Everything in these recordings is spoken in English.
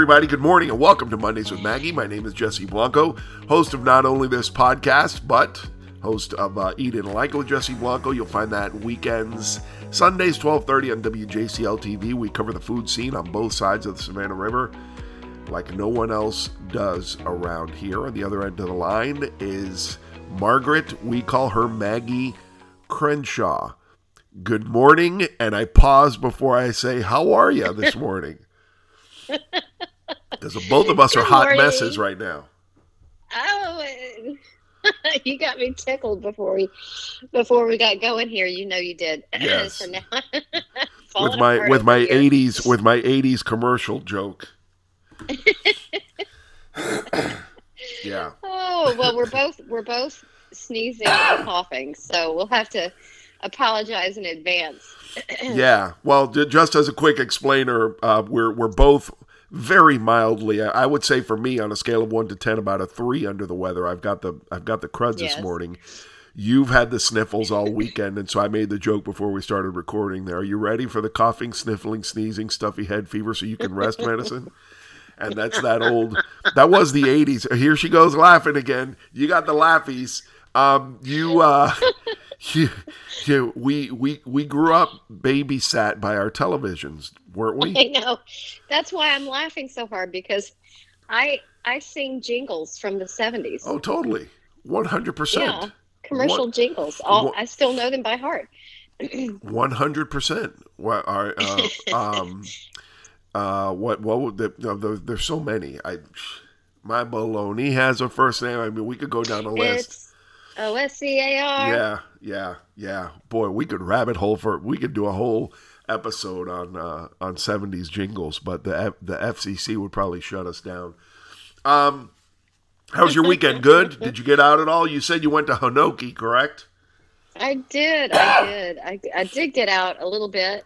everybody. Good morning and welcome to Mondays with Maggie. My name is Jesse Blanco, host of not only this podcast, but host of Eat It Like It with Jesse Blanco. You'll find that weekends, Sundays, 12:30 on WJCL TV. We cover the food scene on both sides of the Savannah River like no one else does around here. On the other end of the line is Margaret. We call her Maggie Crenshaw. Good morning, and I pause before I say, how are you this morning? Because both of us are hot messes right now. Oh, you got me tickled before we got going here. You know you did. Yes. So now with my 80s commercial joke. Yeah. Oh, well, we're both sneezing and coughing, so we'll have to apologize in advance. Yeah. Well, just as a quick explainer, we're both very mildly, I would say for me, on a scale of 1 to 10, about a 3 under the weather. I've got the crud this morning. You've had the sniffles all weekend, and so I made the joke before we started recording there. Are you ready for the coughing, sniffling, sneezing, stuffy head fever so you can rest medicine? And that's that was the 80s. Here she goes laughing again. You got the laughies. We grew up babysat by our televisions, weren't we? I know. That's why I'm laughing so hard, because I sing jingles from the 70s. Oh, totally. 100%. Yeah, commercial jingles. I still know them by heart. 100%. There's so many. My baloney has a first name. I mean, we could go down a list. It's OSCAR. Yeah. Boy, we could we could do a whole episode on 70s jingles, but the FCC would probably shut us down. How's your weekend? Good? Did you get out at all? You said you went to Hanoki, correct? I did. I did get out a little bit.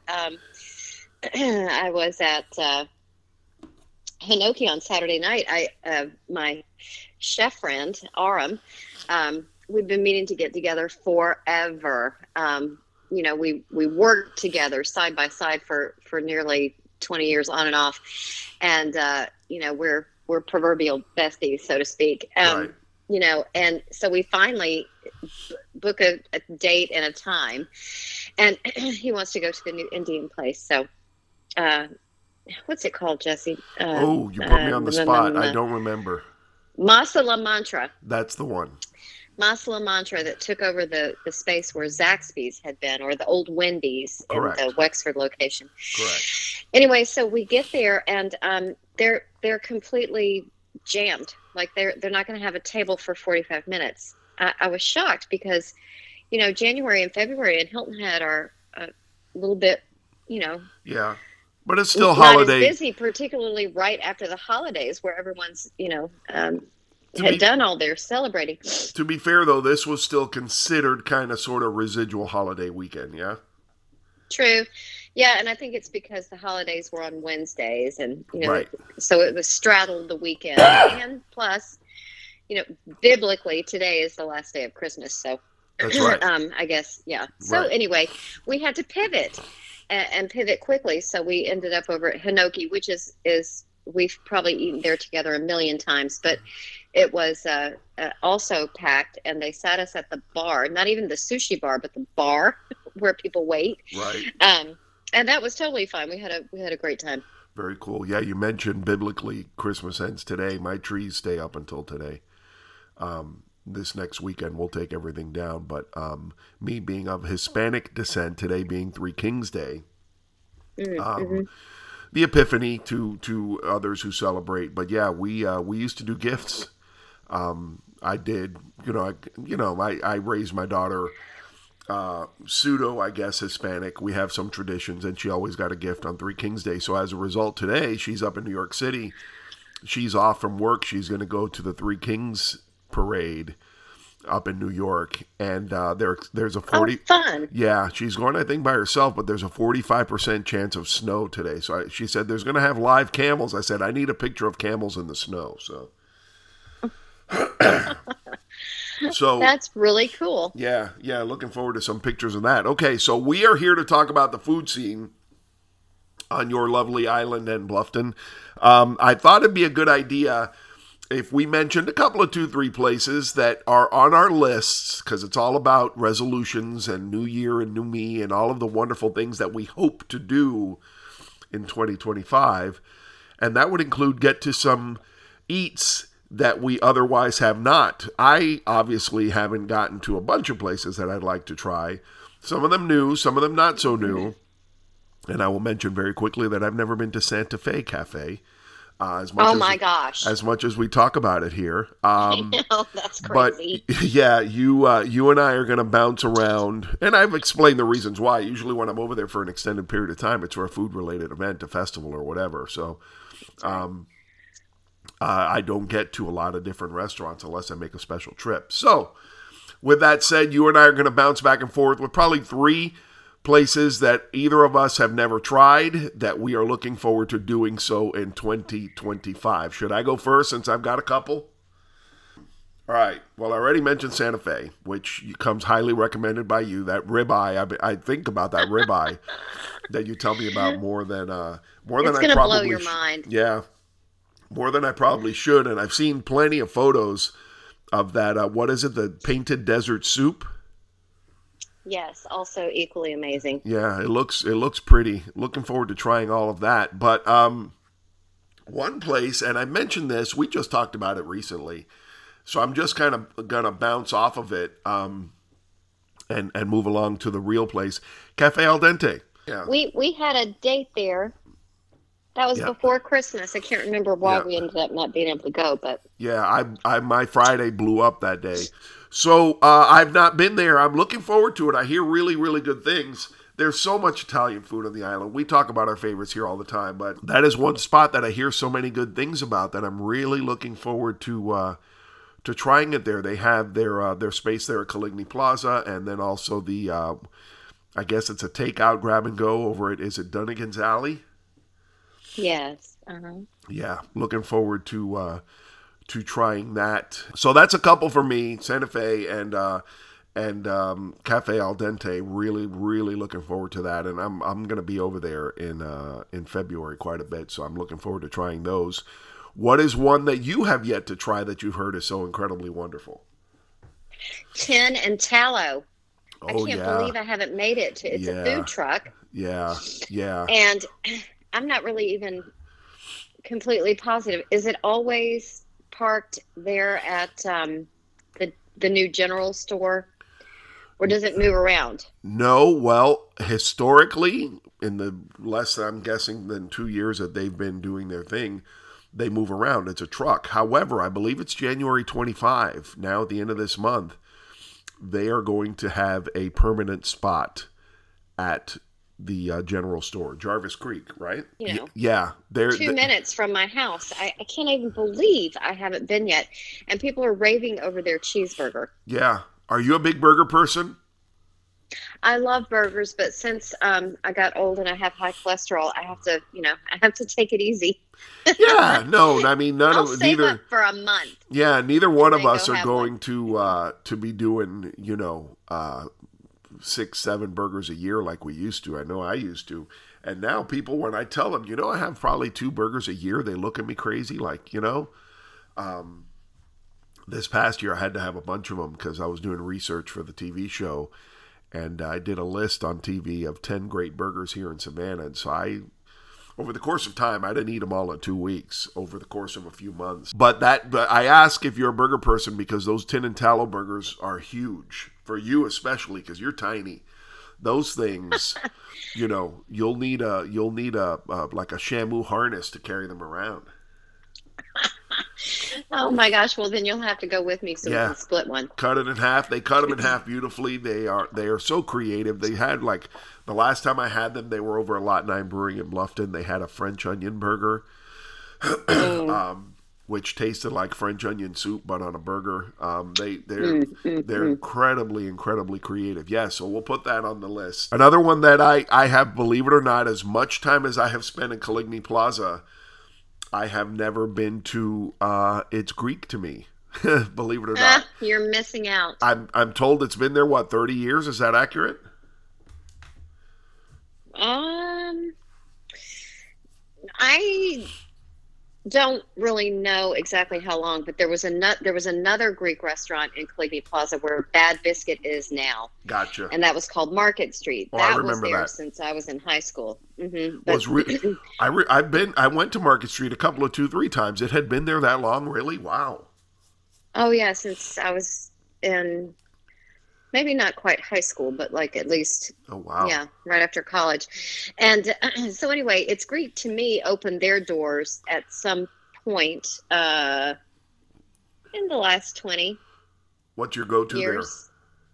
I was at Hanoki on Saturday night. My chef friend, Aram, we've been meaning to get together forever. We worked together side by side for nearly 20 years on and off. And, we're proverbial besties, so to speak. Right. And so we finally book a date and a time. And he wants to go to the new Indian place. So, what's it called, Jesse? You put me on the spot. I don't remember. Masala Mantra. That's the one. Masala Mantra that took over the space where Zaxby's had been, or the old Wendy's. Correct. In the Wexford location. Correct. Anyway, so we get there, and they're completely jammed. Like they're not going to have a table for 45 minutes. I was shocked because, January and February in Hilton Head are a little bit, Yeah, but it's still not holiday. as busy, particularly right after the holidays, where everyone's, had done all their celebrating. To be fair, though, this was still considered kind of sort of residual holiday weekend, yeah? True. Yeah, and I think it's because the holidays were on Wednesdays, and, right. So it was straddled the weekend. And plus, biblically, today is the last day of Christmas, so that's right. I guess, yeah. So Anyway, we had to pivot and pivot quickly, so we ended up over at Hanoki, which is we've probably eaten there together a million times, but it was also packed, and they sat us at the bar, not even the sushi bar, but the bar where people wait. Right. And that was totally fine. We had a great time. Very cool. Yeah, you mentioned biblically Christmas ends today. My trees stay up until today. This next weekend we'll take everything down, but me being of Hispanic descent, today being Three Kings Day, the Epiphany to others who celebrate. But yeah, we used to do gifts. I did, I raised my daughter pseudo, I guess, Hispanic. We have some traditions, and she always got a gift on Three Kings Day. So as a result, today she's up in New York City. She's off from work. She's going to go to the Three Kings parade up in New York, and there's a 40. Oh, fun. Yeah, she's going, I think, by herself, but there's a 45% chance of snow today. So she said there's going to have live camels. I said I need a picture of camels in the snow. So that's really cool. Yeah, looking forward to some pictures of that. Okay, so we are here to talk about the food scene. on your lovely island in Bluffton. I thought it'd be a good idea if we mentioned a couple of 2-3 places that are on our lists, because it's all about resolutions and new year and new me and all of the wonderful things that we hope to do in 2025. And that would include get to some eats that we otherwise have not. I obviously haven't gotten to a bunch of places that I'd like to try. Some of them new, some of them not so new. And I will mention very quickly that I've never been to Santa Fe Cafe. As much as we talk about it here. I know, that's crazy. But yeah, you and I are going to bounce around, and I've explained the reasons why. Usually when I'm over there for an extended period of time, it's for a food-related event, a festival or whatever. So I don't get to a lot of different restaurants unless I make a special trip. So with that said, you and I are going to bounce back and forth with probably 3 places that either of us have never tried that we are looking forward to doing so in 2025. Should I go first since I've got a couple? All right. Well, I already mentioned Santa Fe, which comes highly recommended by you. That ribeye, I think about that ribeye that you tell me about more than I probably It's going to blow your mind. Yeah, more than I probably should. And I've seen plenty of photos of that. What is it? The painted desert soup. Yes, also equally amazing. Yeah, it looks pretty. Looking forward to trying all of that. But one place, and I mentioned this, we just talked about it recently, so I'm just kind of gonna bounce off of it and move along to the real place, Cafe Al Dente. Yeah, we had a date there. That was before Christmas. I can't remember why we ended up not being able to go, but yeah, I my Friday blew up that day. So I've not been there. I'm looking forward to it. I hear really, really good things. There's so much Italian food on the island. We talk about our favorites here all the time, but that is one spot that I hear so many good things about that I'm really looking forward to trying it there. They have their space there at Coligny Plaza, and then also the I guess it's a takeout grab and go over at, is it Dunnigan's Alley? Yes. Uh-huh. Yeah, looking forward to trying that. So that's a couple for me, Santa Fe and Cafe Al Dente. Really, really looking forward to that. And I'm going to be over there in February quite a bit, so I'm looking forward to trying those. What is one that you have yet to try that you've heard is so incredibly wonderful? Tin and Tallow. Oh, I can't believe I haven't made it to. It's a food truck. Yeah. And I'm not really even completely positive. Is it always parked there at the new general store, or does it move around? No, well, historically, in the less, I'm guessing, than 2 years that they've been doing their thing, they move around. It's a truck. However, I believe it's January 25, now at the end of this month, they are going to have a permanent spot at the general store, Jarvis Creek, right? Yeah. They're 2 minutes from my house. I can't even believe I haven't been yet. And people are raving over their cheeseburger. Yeah. Are you a big burger person? I love burgers, but since I got old and I have high cholesterol, I have to take it easy. Yeah, no, I mean I'll save up for a month. Yeah, neither one of us are going to be doing 6-7 burgers a year like we used to. I know I used to. And now people, when I tell them, I have probably 2 burgers a year, they look at me crazy. Like, this past year I had to have a bunch of them because I was doing research for the TV show. And I did a list on TV of 10 great burgers here in Savannah. And so over the course of time, I didn't eat them all in 2 weeks, over the course of a few months. But I ask if you're a burger person because those tin and tallow burgers are huge. For you especially, because you're tiny. Those things, you'll need a like a Shamu harness to carry them around. Oh my gosh! Well, then you'll have to go with me so we can split one. Cut it in half. They cut them in half beautifully. They are so creative. They had the last time I had them, they were over at Lot 9 Brewing in Bluffton. They had a French onion burger. Which tasted like French onion soup, but on a burger. They're incredibly, incredibly creative. Yeah, so we'll put that on the list. Another one that I have, believe it or not, as much time as I have spent in Coligny Plaza, I have never been to. It's Greek to me, believe it or not. You're missing out. I'm told it's been there 30 years. Is that accurate? I don't really know exactly how long, but there was another Greek restaurant in Caligny Plaza where Bad Biscuit is now, Gotcha. and that was called Market Street. Oh, I That was remember there that. since I was in high school. But Was I went to Market Street a couple of 2, 3 times. It had been there that long, really? Wow. oh yeah, since I was in maybe not quite high school, but like at least, Oh, wow. yeah, right after college. And so anyway, It's Greek to me opened their doors at some point in the last 20 What's your go-to years.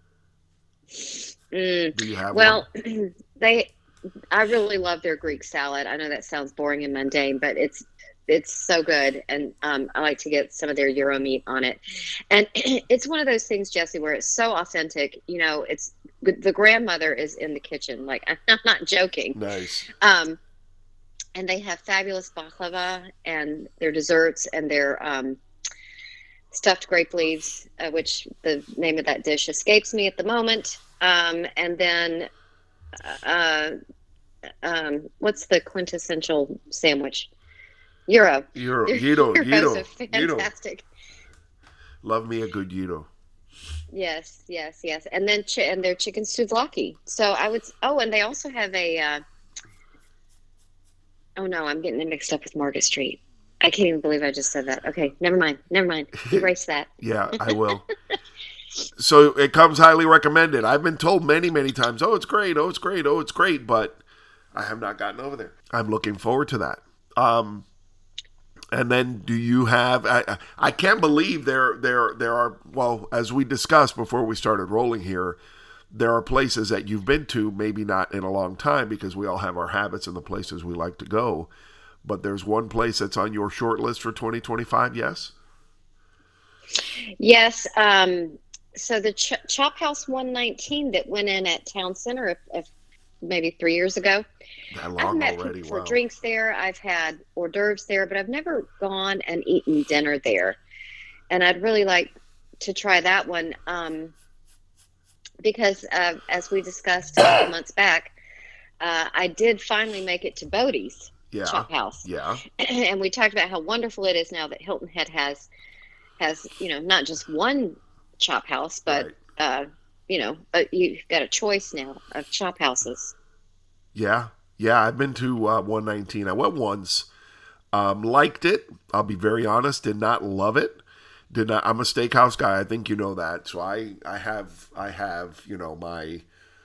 there? Do you have Well, one? I really love their Greek salad. I know that sounds boring and mundane, but it's so good, and I like to get some of their gyro meat on it. And it's one of those things, Jesse, where it's so authentic. It's the grandmother is in the kitchen. Like, I'm not joking. Nice. And they have fabulous baklava and their desserts and their stuffed grape leaves, which the name of that dish escapes me at the moment. And then, what's the quintessential sandwich? Gyro. Gyro. Gyros are fantastic. Love me a good gyro. Yes. And then and their chicken souvlaki. So and they also have a. Oh no, I'm getting it mixed up with Market Street. I can't even believe I just said that. Okay, never mind. Erase that. Yeah, I will. So it comes highly recommended. I've been told many, many times, oh, it's great, oh, it's great, oh, it's great, but I have not gotten over there. I'm looking forward to that. And then do you have, I can't believe there are, well, as we discussed before we started rolling here, there are places that you've been to, maybe not in a long time because we all have our habits and the places we like to go. But there's one place that's on your short list for 2025, yes? Yes. So the Chop House 119 that went in at Town Center maybe 3 years ago. That long I've met already, people for wow. drinks there. I've had hors d'oeuvres there, but I've never gone and eaten dinner there. And I'd really like to try that one because, as we discussed a couple months back, I did finally make it to Bodie's Chop House. Yeah. And we talked about how wonderful it is now that Hilton Head has not just one chop house, but right. You've got a choice now of chop houses. Yeah, I've been to 119. I went once, liked it. I'll be very honest, did not love it. I'm a steakhouse guy. I think you know that. So I have my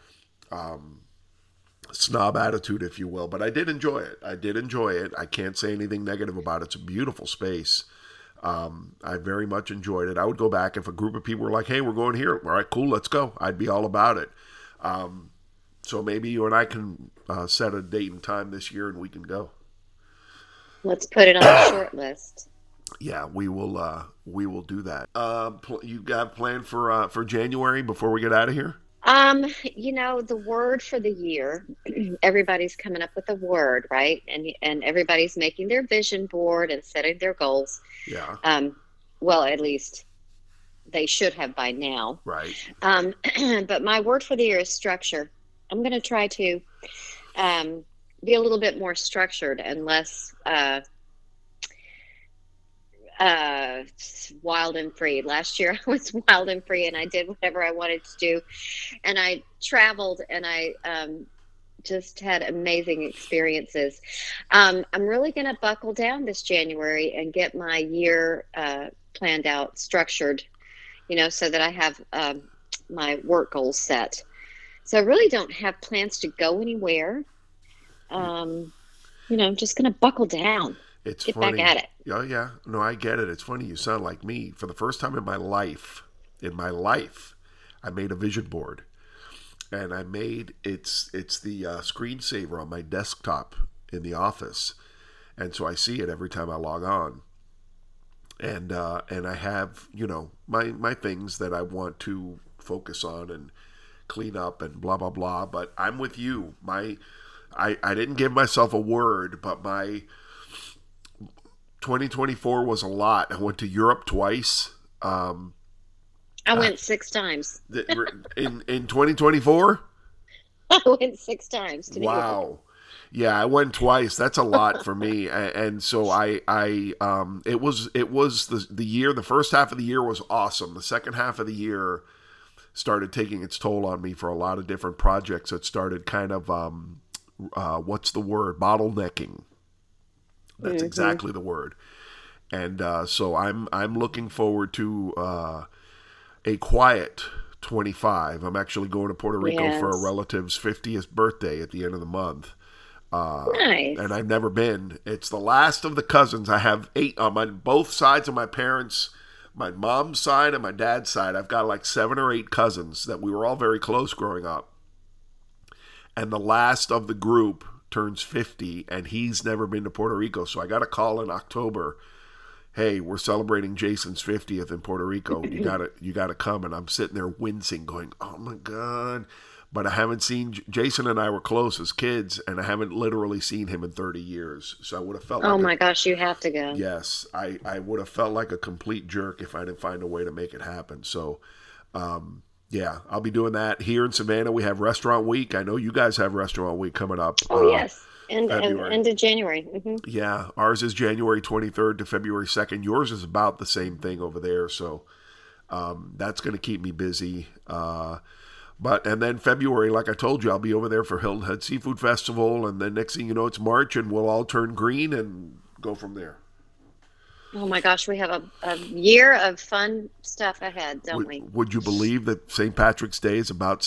snob attitude, if you will. But I did enjoy it. I can't say anything negative about it. It's a beautiful space. I very much enjoyed it. I would go back if a group of people were like, hey, we're going here. All right, cool, let's go. I'd be all about it. So maybe you and I can set a date and time this year and we can go. Let's put it on the short list. Yeah, we will do that. You got planned for January before we get out of here? The word for the year, everybody's coming up with a word, right? And everybody's making their vision board and setting their goals. Yeah. Well, at least they should have by now. Right. But my word for the year is structure. I'm going to try to be a little bit more structured and less wild and free. Last year I was wild and free and I did whatever I wanted to do, and I traveled and I just had amazing experiences. I'm really going to buckle down this January and get my year planned out, structured, so that I have my work goals set. So I really don't have plans to go anywhere. I'm just going to buckle down. It's get funny. Back at it. Oh yeah, no, I get it. It's funny. You sound like me. For the first time in my life, I made a vision board, and I made it's the screensaver on my desktop in the office, and so I see it every time I log on, and I have my things that I want to focus on and clean up and blah blah blah. But I'm with you. I didn't give myself a word, but my 2024 was a lot. I went to Europe twice. I went 6 times. in 2024? I went 6 times to Europe. Wow. Yeah, I went twice. That's a lot for me, and so it was the year. The first half of the year was awesome. The second half of the year started taking its toll on me for a lot of different projects. It started kind of what's the word? Bottlenecking. That's exactly the word. And so I'm looking forward to a quiet 25. I'm actually going to Puerto Rico for a relative's 50th birthday at the end of the month. Nice. And I've never been. It's the last of the cousins. I have 8 on both sides of my parents, my mom's side and my dad's side. I've got like 7 or 8 cousins that we were all very close growing up. And the last of the group turns 50, and he's never been to Puerto Rico. So I got a call in October. Hey, we're celebrating Jason's 50th in Puerto Rico. You gotta come. And I'm sitting there wincing, going, oh my God. But I haven't seen, Jason and I were close as kids, and I haven't literally seen him in 30 years. So I would have felt oh my gosh, you have to go. Yes, I would have felt like a complete jerk if I didn't find a way to make it happen. So, yeah, I'll be doing that. Here in Savannah, we have Restaurant Week. I know you guys have Restaurant Week coming up. Oh, yes. End of January. Yeah, ours is January 23rd to February 2nd. Yours is about the same thing over there. So that's going to keep me busy. And then February, like I told you, I'll be over there for Hilton Head Seafood Festival. And then next thing you know, it's March, and we'll all turn green and go from there. Oh my gosh, we have a year of fun stuff ahead, don't we? Would you believe that St. Patrick's Day is about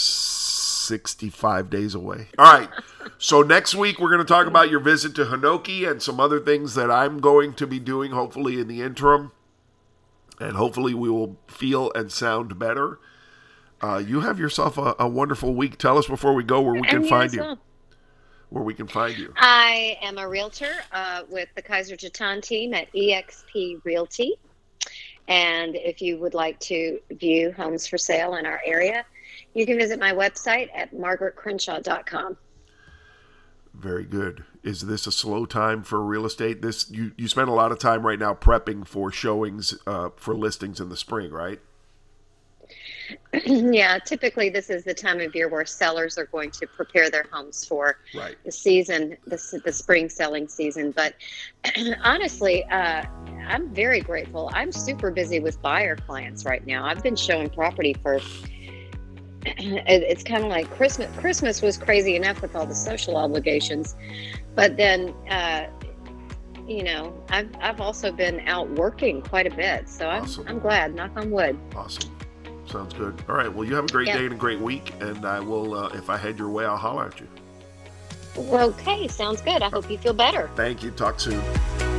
65 days away? All right. So next week, we're going to talk about your visit to Hinoki and some other things that I'm going to be doing, hopefully in the interim. And hopefully we will feel and sound better. You have yourself a wonderful week. Tell us before we go where we can find you. Where we can find you. I am a realtor with the Kaiser Jetan team at eXp Realty. And if you would like to view homes for sale in our area, you can visit my website at margaretcrenshaw.com. Very good. Is this a slow time for real estate? You spend a lot of time right now prepping for showings for listings in the spring, right? Yeah, typically this is the time of year where sellers are going to prepare their homes for the season, the spring selling season. But honestly, I'm very grateful. I'm super busy with buyer clients right now. I've been showing property for, it's kind of like Christmas. Christmas was crazy enough with all the social obligations. But then, I've also been out working quite a bit. So Awesome. I'm glad, knock on wood. Awesome. Sounds good. All right. Well, you have a great day and a great week. And I will, if I head your way, I'll holler at you. Okay. Sounds good. I hope you feel better. Thank you. Talk soon.